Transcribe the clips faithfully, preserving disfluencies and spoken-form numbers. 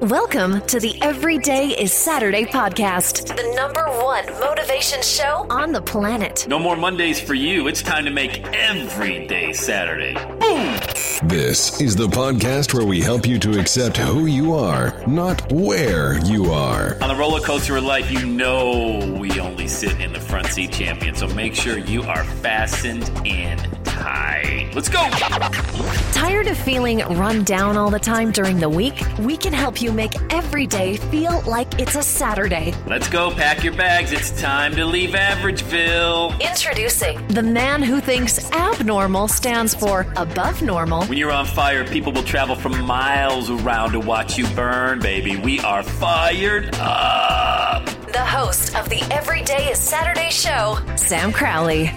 Welcome to the Everyday is Saturday podcast, the number one motivation show on the planet. No more Mondays for you. It's time to make every day Saturday. Boom! This is the podcast where we help you to accept who you are, not where you are. On the roller coaster of life, you know we only sit in the front seat, champion, so make sure you are fastened in tight. Let's go! Tired of feeling run down all the time during the week? We can help you make every day feel like it's a Saturday. Let's go, pack your bags. It's time to leave Averageville. Introducing the man who thinks abnormal stands for above normal. When you're on fire, people will travel from miles around to watch you burn, baby. We are fired up. The host of the Everyday is Saturday show, Sam Crowley.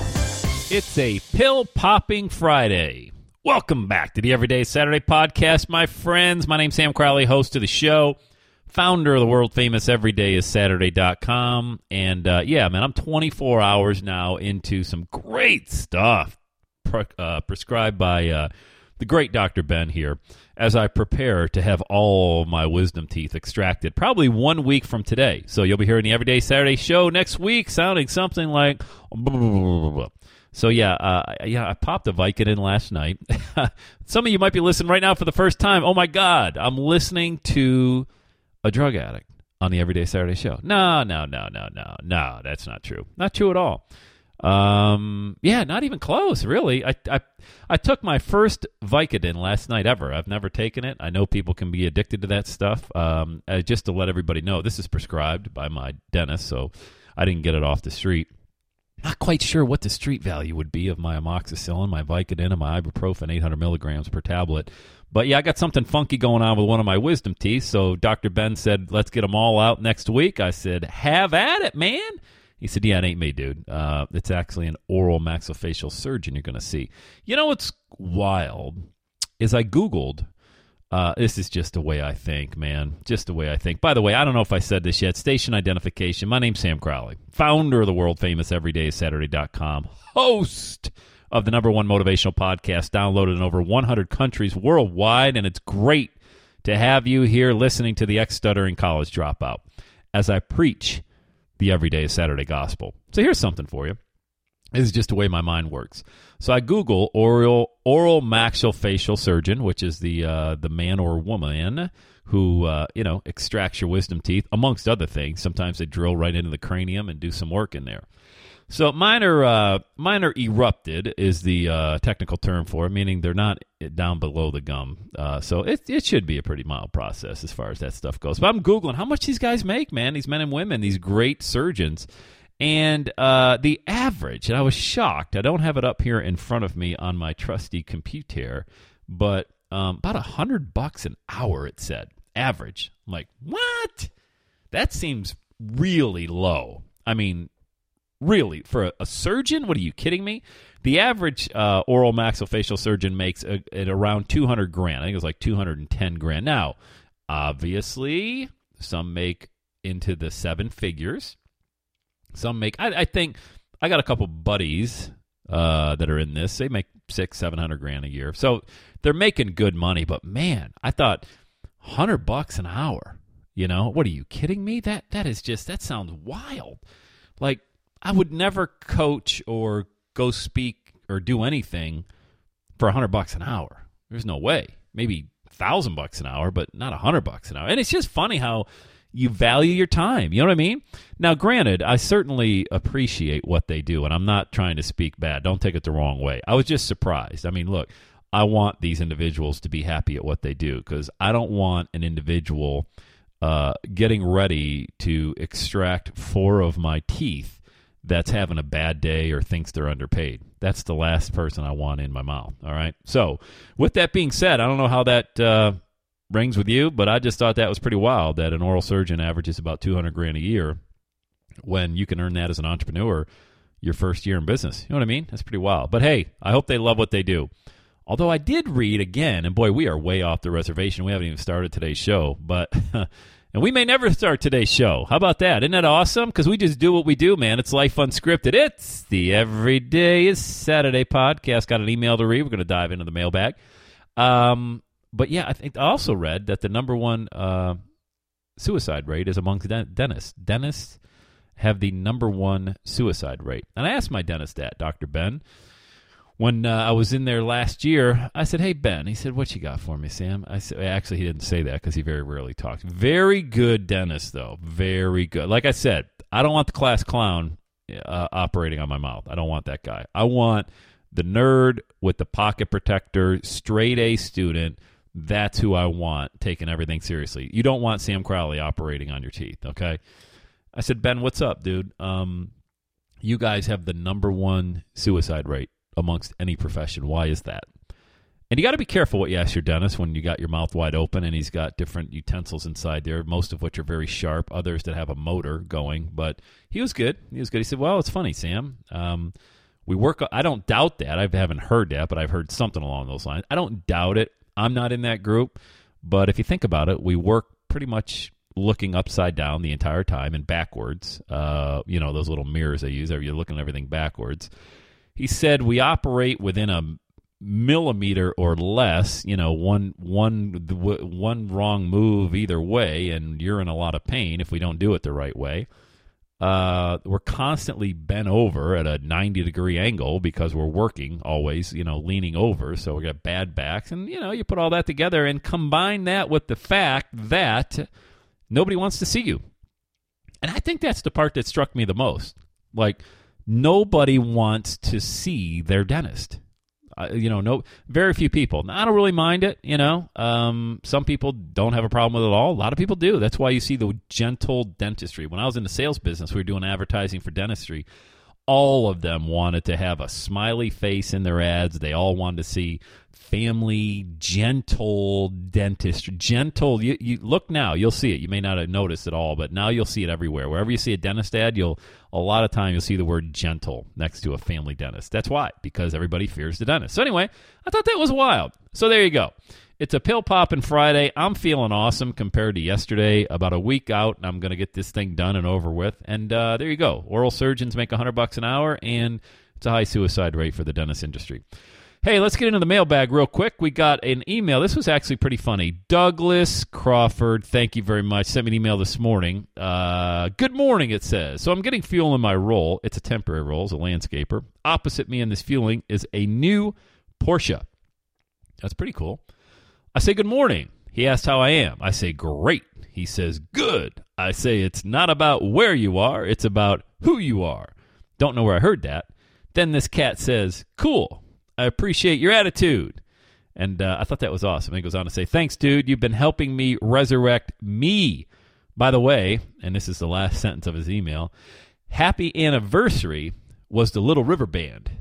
It's a pill-popping Friday. Welcome back to the Everyday Saturday podcast, my friends. My name's Sam Crowley, host of the show, founder of the world-famous everyday is saturday dot com. And, uh, yeah, man, I'm twenty-four hours now into some great stuff pre- uh, prescribed by uh, the great Doctor Ben here as I prepare to have all my wisdom teeth extracted, probably one week from today. So you'll be hearing the Everyday Saturday show next week sounding something like... Blah, blah, blah, blah. So, yeah, uh, yeah, I popped a Vicodin last night. Some of you might be listening right now for the first time. Oh, my God, I'm listening to a drug addict on the Everyday Saturday show. No, no, no, no, no, no, that's not true. Not true at all. Um, yeah, not even close, really. I, I, I took my first Vicodin last night ever. I've never taken it. I know people can be addicted to that stuff. Um, uh, just to let everybody know, this is prescribed by my dentist, so I didn't get it off the street. Not quite sure what the street value would be of my amoxicillin, my Vicodin, and my ibuprofen, eight hundred milligrams per tablet. But, yeah, I got something funky going on with one of my wisdom teeth, so Doctor Ben said, let's get them all out next week. I said, have at it, man. He said, yeah, it ain't me, dude. Uh, it's actually an oral maxillofacial surgeon you're going to see. You know what's wild is I Googled... Uh, this is just the way I think, man. Just the way I think. By the way, I don't know if I said this yet. Station identification. My name's Sam Crowley, founder of the world-famous everyday is saturday dot com, host of the number one motivational podcast, downloaded in over one hundred countries worldwide, and it's great to have you here listening to the ex-stuttering college dropout as I preach the Everyday is Saturday gospel. So here's something for you. This is just the way my mind works. So I Google oral oral maxillofacial surgeon, which is the uh, the man or woman who uh, you know extracts your wisdom teeth, amongst other things. Sometimes they drill right into the cranium and do some work in there. So mine are uh, mine are erupted is the uh, technical term for it, meaning they're not down below the gum. Uh, so it it should be a pretty mild process as far as that stuff goes. But I'm Googling how much these guys make, man. These men and women, these great surgeons. And uh, the average, and I was shocked, I don't have it up here in front of me on my trusty computer, but um, about a hundred bucks an hour, it said, average. I'm like, what? That seems really low. I mean, really, for a, a surgeon? What are you kidding me? The average uh, oral maxillofacial surgeon makes a, at around two hundred grand. I think it was like two hundred ten grand. Now, obviously, some make into the seven figures. Some make, I, I think, I got a couple buddies uh, that are in this. They make six, seven hundred grand a year, so they're making good money. But man, I thought hundred bucks an hour. You know, what are you kidding me? That that is just that sounds wild. Like I would never coach or go speak or do anything for a hundred bucks an hour. There's no way. Maybe a thousand bucks an hour, but not a hundred bucks an hour. And it's just funny how you value your time. You know what I mean? Now, granted, I certainly appreciate what they do, and I'm not trying to speak bad. Don't take it the wrong way. I was just surprised. I mean, look, I want these individuals to be happy at what they do because I don't want an individual uh, getting ready to extract four of my teeth that's having a bad day or thinks they're underpaid. That's the last person I want in my mouth, all right? So, with that being said, I don't know how that... Uh, rings with you, but I just thought that was pretty wild that an oral surgeon averages about two hundred grand a year when you can earn that as an entrepreneur your first year in business. You know what I mean? That's pretty wild. But hey, I hope they love what they do. Although I did read again, and boy, we are way off the reservation. We haven't even started today's show, but and we may never start today's show. How about that? Isn't that awesome? Because we just do what we do, man. It's life unscripted. It's the Everyday is Saturday podcast. Got an email to read. We're going to dive into the mailbag. Um, but yeah, I think I also read that the number one uh, suicide rate is amongst dent- dentists. Dentists have the number one suicide rate. And I asked my dentist that, Doctor Ben, when uh, I was in there last year. I said, hey, Ben. He said, what you got for me, Sam? I said, actually, he didn't say that because he very rarely talks. Very good dentist, though. Very good. Like I said, I don't want the class clown uh, operating on my mouth. I don't want that guy. I want the nerd with the pocket protector, straight A student. That's who I want, taking everything seriously. You don't want Sam Crowley operating on your teeth, okay? I said, Ben, what's up, dude? Um, you guys have the number one suicide rate amongst any profession. Why is that? And you got to be careful what you ask your dentist when you got your mouth wide open and he's got different utensils inside there, most of which are very sharp, others that have a motor going. But he was good. He was good. He said, well, it's funny, Sam. Um, we work. I don't doubt that. I haven't heard that, but I've heard something along those lines. I don't doubt it. I'm not in that group. But if you think about it, we work pretty much looking upside down the entire time and backwards. Uh, you know, those little mirrors they use, you're looking at everything backwards. He said we operate within a millimeter or less, you know, one one one wrong move either way, and you're in a lot of pain if we don't do it the right way. Uh, we're constantly bent over at a ninety degree angle because we're working always, you know, leaning over. So we got bad backs, and you know, you put all that together and combine that with the fact that nobody wants to see you. And I think that's the part that struck me the most. Like, nobody wants to see their dentist. Uh, you know, no, very few people. Now, I don't really mind it, you know. Um, some people don't have a problem with it at all. A lot of people do. That's why you see the gentle dentistry. When I was in the sales business, we were doing advertising for dentistry. All of them wanted to have a smiley face in their ads. They all wanted to see family, gentle dentistry. Gentle, you, you look now, you'll see it. You may not have noticed it all, but now you'll see it everywhere. Wherever you see a dentist ad, you'll a lot of time you'll see the word gentle next to a family dentist. That's why, because everybody fears the dentist. So anyway, I thought that was wild. So there you go. It's a pill popping Friday. I'm feeling awesome compared to yesterday. About a week out, and I'm going to get this thing done and over with. And uh, there you go. Oral surgeons make one hundred bucks an hour, and it's a high suicide rate for the dentist industry. Hey, let's get into the mailbag real quick. We got an email. This was actually pretty funny. Douglas Crawford, thank you very much. Sent me an email this morning. Uh, good morning, it says. So I'm getting fuel in my role. It's a temporary role as a landscaper. Opposite me in this fueling is a new Porsche. That's pretty cool. I say, good morning. He asked how I am. I say, great. He says, good. I say, it's not about where you are. It's about who you are. Don't know where I heard that. Then this cat says, cool. I appreciate your attitude. And uh, I thought that was awesome. He goes on to say, thanks, dude. You've been helping me resurrect me. By the way, and this is the last sentence of his email, happy anniversary was the Little River Band.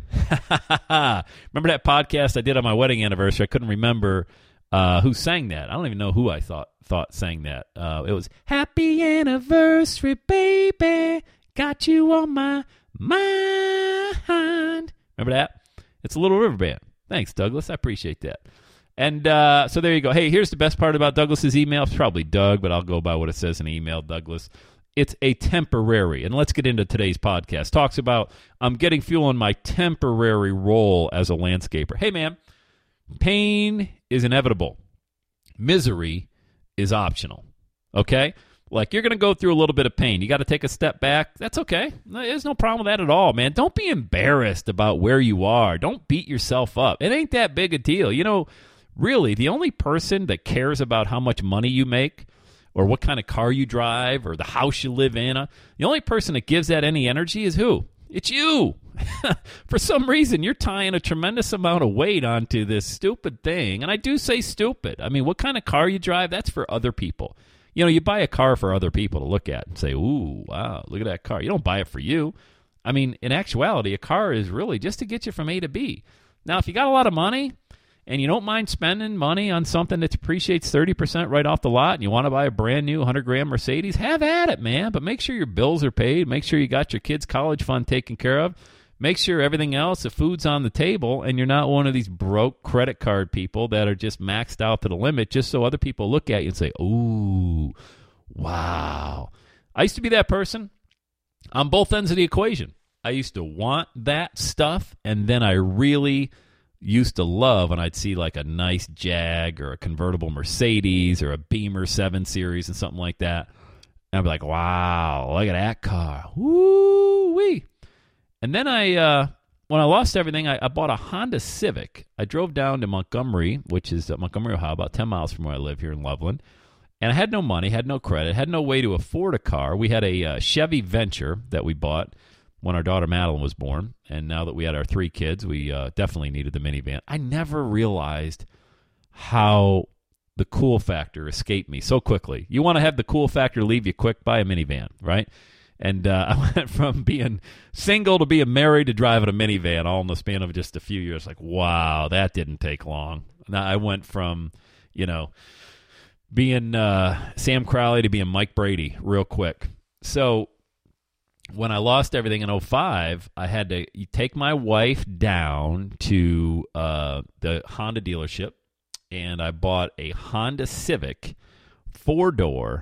Remember that podcast I did on my wedding anniversary? I couldn't remember uh, who sang that. I don't even know who I thought thought sang that. Uh, it was, happy anniversary, baby. Got you on my mind. Remember that? It's a Little River Band. Thanks, Douglas. I appreciate that. And uh, so there you go. Hey, here's the best part about Douglas's email. It's probably Doug, but I'll go by what it says in the email, Douglas. It's a temporary. And let's get into today's podcast. Talks about I'm getting fuel in my temporary role as a landscaper. Hey, man, pain is inevitable. Misery is optional. Okay? Like, you're going to go through a little bit of pain. You got to take a step back. That's okay. There's no problem with that at all, man. Don't be embarrassed about where you are. Don't beat yourself up. It ain't that big a deal. You know, really, the only person that cares about how much money you make or what kind of car you drive or the house you live in, uh, the only person that gives that any energy is who? It's you. For some reason, you're tying a tremendous amount of weight onto this stupid thing. And I do say stupid. I mean, what kind of car you drive, that's for other people. You know, you buy a car for other people to look at and say, ooh, wow, look at that car. You don't buy it for you. I mean, in actuality, a car is really just to get you from A to B. Now, if you got a lot of money and you don't mind spending money on something that appreciates thirty percent right off the lot and you want to buy a brand new one hundred grand Mercedes, have at it, man. But make sure your bills are paid. Make sure you got your kids' college fund taken care of. Make sure everything else, the food's on the table, and you're not one of these broke credit card people that are just maxed out to the limit just so other people look at you and say, ooh, wow. I used to be that person on both ends of the equation. I used to want that stuff, and then I really used to love when I'd see like a nice Jag or a convertible Mercedes or a Beamer seven Series and something like that. And I'd be like, wow, look at that car. Woo-wee. And then I, uh, when I lost everything, I, I bought a Honda Civic. I drove down to Montgomery, which is uh, Montgomery, Ohio, about ten miles from where I live here in Loveland. And I had no money, had no credit, had no way to afford a car. We had a uh, Chevy Venture that we bought when our daughter Madeline was born. And now that we had our three kids, we uh, definitely needed the minivan. I never realized how the cool factor escaped me so quickly. You want to have the cool factor leave you quick, buy a minivan, right? And uh, I went from being single to being married to driving a minivan all in the span of just a few years. Like, wow, that didn't take long. Now I went from, you know, being uh, Sam Crowley to being Mike Brady real quick. So when I lost everything in oh five, I had to take my wife down to uh, the Honda dealership, and I bought a Honda Civic four-door,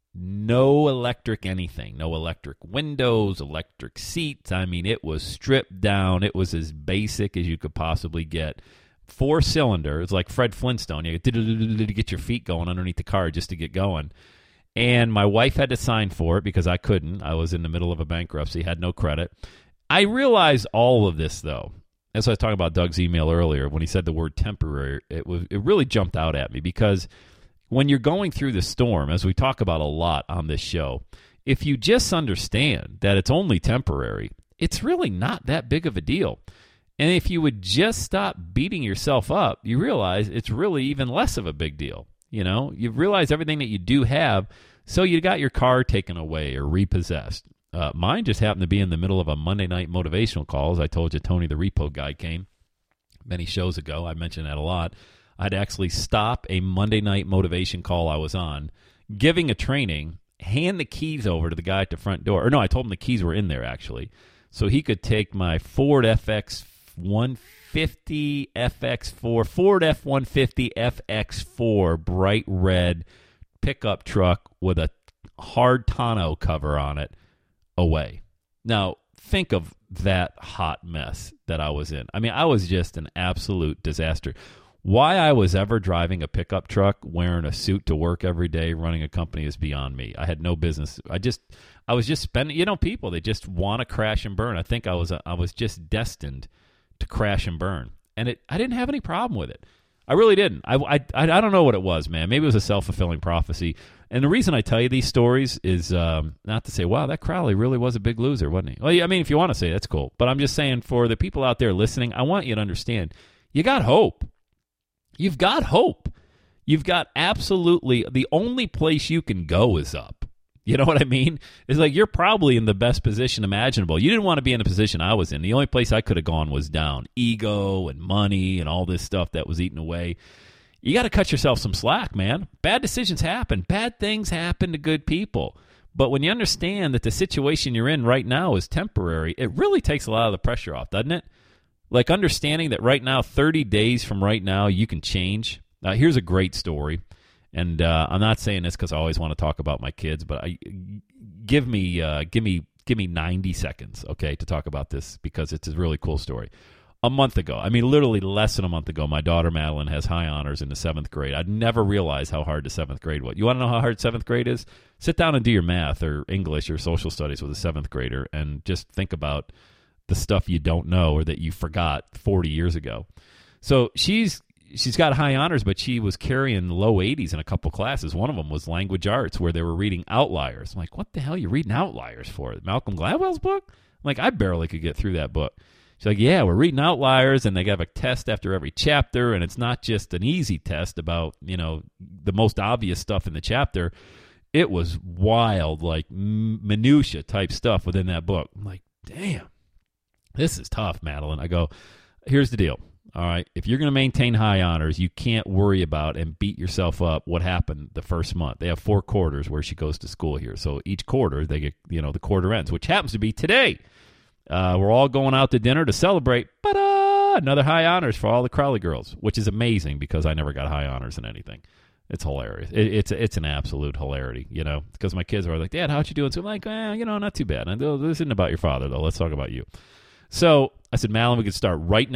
no electric anything, no electric windows, electric seats. I mean, it was stripped down. It was as basic as you could possibly get. Four cylinders, like Fred Flintstone. You get your feet going underneath the car just to get going. And my wife had to sign for it because I couldn't. I was in the middle of a bankruptcy, had no credit. I realized all of this, though. As I was talking about Doug's email earlier, when he said the word temporary, it was it really jumped out at me because when you're going through the storm, as we talk about a lot on this show, if you just understand that it's only temporary, it's really not that big of a deal. And if you would just stop beating yourself up, you realize it's really even less of a big deal. You know, you realize everything that you do have, so you got your car taken away or repossessed. Uh, mine just happened to be in the middle of a Monday night motivational call. As I told you, Tony the Repo Guy came many shows ago. I mentioned that a lot. I'd actually stop a Monday night motivation call I was on, giving a training, hand the keys over to the guy at the front door. Or no, I told him the keys were in there, actually. So he could take my Ford F X one fifty F X four, Ford F one fifty F X four, bright red pickup truck with a hard tonneau cover on it, away. Now, think of that hot mess that I was in. I mean, I was just an absolute disaster. Why I was ever driving a pickup truck, wearing a suit to work every day, running a company is beyond me. I had no business. I just, I was just spending, you know, people, they just want to crash and burn. I think I was, I was just destined to crash and burn. And it, I didn't have any problem with it. I really didn't. I, I, I don't know what it was, man. Maybe it was a self-fulfilling prophecy. And the reason I tell you these stories is um, not to say, wow, that Crowley really was a big loser, wasn't he? Well, I mean, if you want to say, that's cool. But I'm just saying, for the people out there listening, I want you to understand, you got hope. You've got hope. You've got absolutely, the only place you can go is up. You know what I mean? It's like you're probably in the best position imaginable. You didn't want to be in the position I was in. The only place I could have gone was down. Ego and money and all this stuff that was eaten away. You got to cut yourself some slack, man. Bad decisions happen. Bad things happen to good people. But when you understand that the situation you're in right now is temporary, it really takes a lot of the pressure off, doesn't it? Like understanding that right now, thirty days from right now, you can change. Uh, here's a great story. And uh, I'm not saying this because I always want to talk about my kids, but I, give me uh, give me give me ninety seconds, okay, to talk about this because it's a really cool story. A month ago, I mean, literally less than a month ago, my daughter Madeline has high honors in the seventh grade. I'd never realized how hard the seventh grade was. You want to know how hard seventh grade is? Sit down and do your math or English or social studies with a seventh grader and just think about the stuff you don't know or that you forgot forty years ago. So she's she's got high honors, but she was carrying low eighties in a couple classes. One of them was language arts, where they were reading Outliers. I'm like, what the hell are you reading Outliers for? Malcolm Gladwell's book? I'm like, I barely could get through that book. She's like, yeah, we're reading Outliers, and they have a test after every chapter, and it's not just an easy test about, you know, the most obvious stuff in the chapter. It was wild, like minutia type stuff within that book. I'm like, damn, this is tough, Madeline. I go, here's the deal. All right, if you're going to maintain high honors, you can't worry about and beat yourself up what happened the first month. They have four quarters where she goes to school here. So each quarter, they get, you know, the quarter ends, which happens to be today. Uh, we're all going out to dinner to celebrate, but another high honors for all the Crowley girls, which is amazing because I never got high honors in anything. It's hilarious. It, it's it's an absolute hilarity, you know, because my kids are like, Dad, how'd you doing? So I'm like, eh, you know, not too bad. And I go, this isn't about your father, though. Let's talk about you. So I said, Madeline, we could start right now.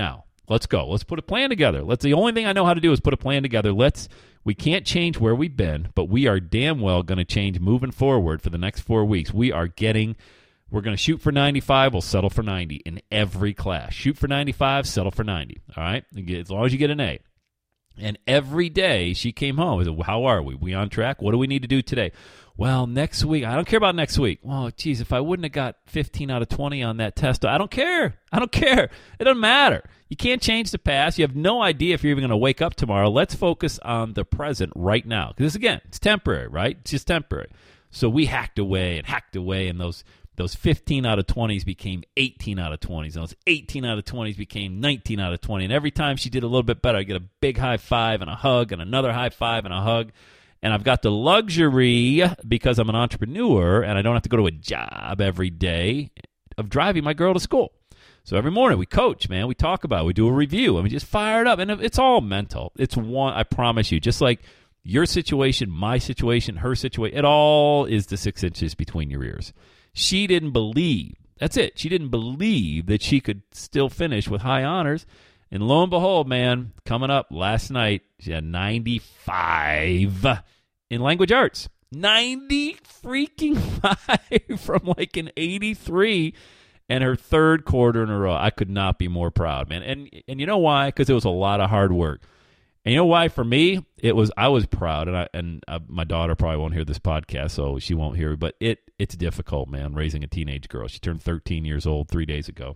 Let's go. Let's put a plan together. Let's. The only thing I know how to do is put a plan together. Let's. We can't change where we've been, but we are damn well going to change moving forward for the next four weeks. We are getting. We're going to shoot for ninety-five. We'll settle for ninety in every class. Shoot for ninety-five. Settle for ninety. All right. As long as you get an A. And every day she came home. I said, how are we? We on track? What do we need to do today? Well, next week. I don't care about next week. Well, geez, if I wouldn't have got fifteen out of twenty on that test, I don't care. I don't care. It doesn't matter. You can't change the past. You have no idea if you're even going to wake up tomorrow. Let's focus on the present right now. Because, again, it's temporary, right? It's just temporary. So we hacked away and hacked away, and those those fifteen out of twenties became eighteen out of twenties. And those eighteen out of twenties became nineteen out of twenty. And every time she did a little bit better, I get a big high five and a hug and another high five and a hug. And I've got the luxury, because I'm an entrepreneur and I don't have to go to a job every day, of driving my girl to school. So every morning we coach, man. We talk about it. We do a review. And we just fire it up. And it's all mental. It's one, I promise you, just like your situation, my situation, her situation, it all is the six inches between your ears. She didn't believe. That's it. She didn't believe that she could still finish with high honors. And lo and behold, man, coming up last night, she had ninety-five in language arts. ninety freaking five from like an eighty-three, and her third quarter in a row. I could not be more proud, man. And and you know why? Because it was a lot of hard work. And you know why? For me, it was I was proud, and I and uh, my daughter probably won't hear this podcast, so she won't hear it. But it it's difficult, man, raising a teenage girl. She turned thirteen years old three days ago,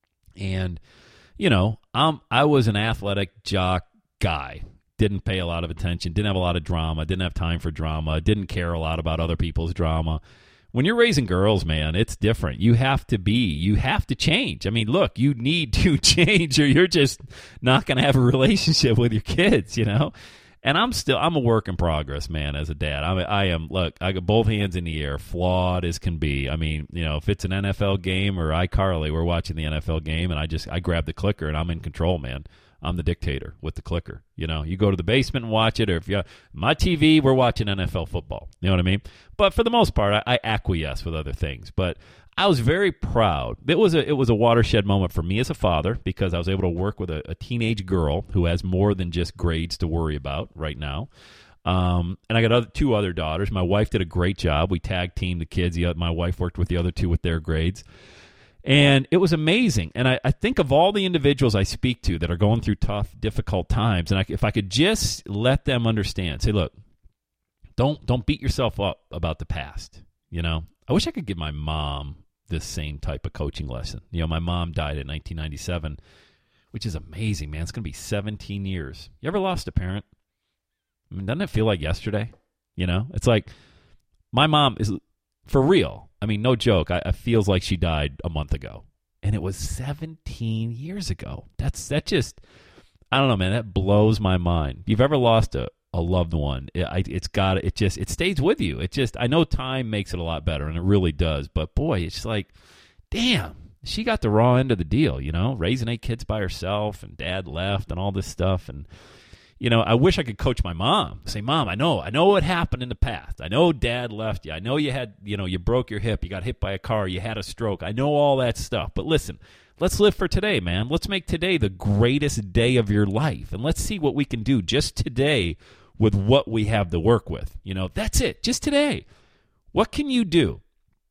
and you know, um, I was an athletic jock guy. Didn't pay a lot of attention. Didn't have a lot of drama. Didn't have time for drama. Didn't care a lot about other people's drama. When you're raising girls, man, it's different. You have to be. You have to change. I mean, look, you need to change, or you're just not going to have a relationship with your kids, you know? And I'm still, I'm a work in progress, man, as a dad. I, I am, look, I got both hands in the air, flawed as can be. I mean, you know, if it's an N F L game or iCarly, we're watching the N F L game, and I just, I grab the clicker, and I'm in control, man. I'm the dictator with the clicker. You know, you go to the basement and watch it, or if you, my T V, we're watching N F L football. You know what I mean? But for the most part, I, I acquiesce with other things. But I was very proud. It was a it was a watershed moment for me as a father, because I was able to work with a, a teenage girl who has more than just grades to worry about right now. Um, and I got other, two other daughters. My wife did a great job. We tag teamed the kids. The, my wife worked with the other two with their grades. And it was amazing. And I, I think of all the individuals I speak to that are going through tough, difficult times, and I, if I could just let them understand, say, look, don't don't beat yourself up about the past. You know, I wish I could give my mom this same type of coaching lesson. You know, my mom died in nineteen ninety-seven, which is amazing, man. It's going to be seventeen years. You ever lost a parent? I mean, doesn't it feel like yesterday? You know, it's like my mom is for real. I mean, no joke. I, it feels like she died a month ago, and it was seventeen years ago. That's that just, I don't know, man. That blows my mind. If you've ever lost a, a loved one, it, I, it's got it. Just it stays with you. It just, I know time makes it a lot better, and it really does. But boy, it's like, damn, she got the raw end of the deal. You know, raising eight kids by herself, and dad left, and all this stuff, and. You know, I wish I could coach my mom. Say, Mom, I know, I know what happened in the past. I know Dad left you. I know you had, you know, you broke your hip. You got hit by a car. You had a stroke. I know all that stuff. But listen, let's live for today, man. Let's make today the greatest day of your life. And let's see what we can do just today with what we have to work with. You know, that's it. Just today. What can you do?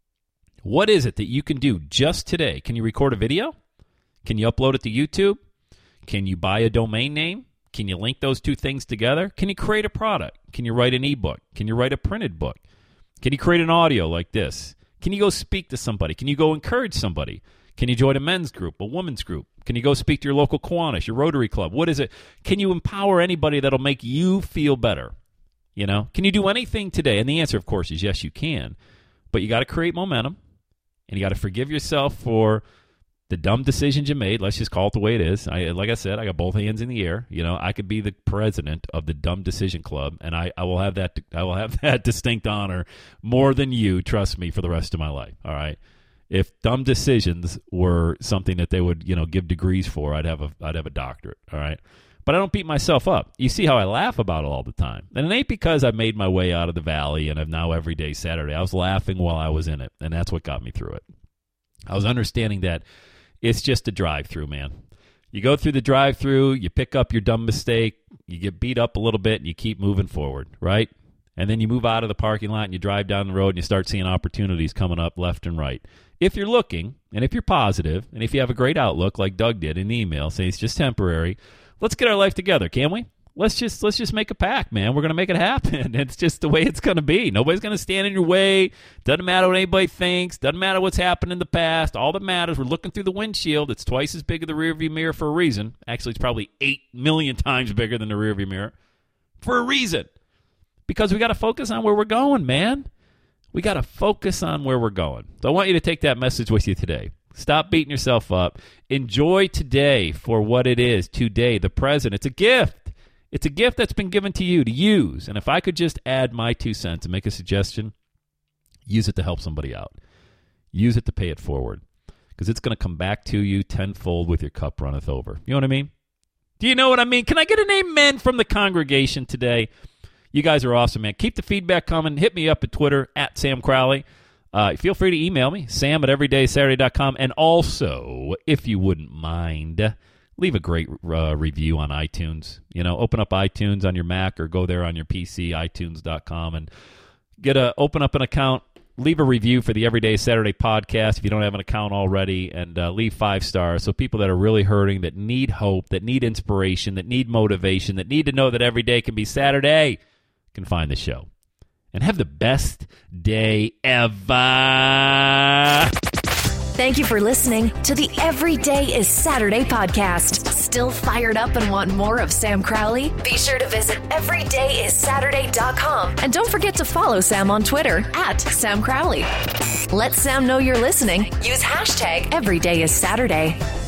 What is it that you can do just today? Can you record a video? Can you upload it to YouTube? Can you buy a domain name? Can you link those two things together? Can you create a product? Can you write an ebook? Can you write a printed book? Can you create an audio like this? Can you go speak to somebody? Can you go encourage somebody? Can you join a men's group, a women's group? Can you go speak to your local Kiwanis, your Rotary Club? What is it? Can you empower anybody that'll make you feel better? You know, can you do anything today? And the answer, of course, is yes, you can. But you got to create momentum, and you got to forgive yourself for the dumb decisions you made. Let's just call it the way it is. I, like I said, I got both hands in the air. You know, I could be the president of the Dumb Decision Club, and I, I will have that. I will have that distinct honor more than you. Trust me, for the rest of my life. All right. If dumb decisions were something that they would, you know, give degrees for, I'd have a, I'd have a doctorate. All right. But I don't beat myself up. You see how I laugh about it all the time, and it ain't because I made my way out of the valley and I'm now every day Saturday. I was laughing while I was in it, and that's what got me through it. I was understanding that. It's just a drive-through, man. You go through the drive-through, you pick up your dumb mistake, you get beat up a little bit, and you keep moving forward, right? And then you move out of the parking lot and you drive down the road and you start seeing opportunities coming up left and right. If you're looking, and if you're positive, and if you have a great outlook like Doug did in the email, saying it's just temporary, let's get our life together, can we? Let's just let's just make a pact, man. We're going to make it happen. It's just the way it's going to be. Nobody's going to stand in your way. Doesn't matter what anybody thinks. Doesn't matter what's happened in the past. All that matters, we're looking through the windshield. It's twice as big as the rearview mirror for a reason. Actually, it's probably eight million times bigger than the rearview mirror for a reason. Because we got to focus on where we're going, man. We got to focus on where we're going. So I want you to take that message with you today. Stop beating yourself up. Enjoy today for what it is. Today, the present. It's a gift. It's a gift that's been given to you to use. And if I could just add my two cents and make a suggestion, use it to help somebody out. Use it to pay it forward. Because it's going to come back to you tenfold with your cup runneth over. You know what I mean? Do you know what I mean? Can I get an amen from the congregation today? You guys are awesome, man. Keep the feedback coming. Hit me up at Twitter, at Sam Crowley. Uh, feel free to email me, sam at everyday saturday dot com. And also, if you wouldn't mind, leave a great uh, review on iTunes. You know, open up iTunes on your Mac or go there on your P C, i tunes dot com, and get a open up an account. Leave a review for the Everyday Saturday podcast if you don't have an account already, and uh, leave five stars so people that are really hurting, that need hope, that need inspiration, that need motivation, that need to know that every day can be Saturday, can find the show. And have the best day ever. Thank you for listening to the Everyday is Saturday podcast. Still fired up and want more of Sam Crowley? Be sure to visit everyday is saturday dot com. And don't forget to follow Sam on Twitter at Sam Crowley. Let Sam know you're listening. Use hashtag everyday is Saturday.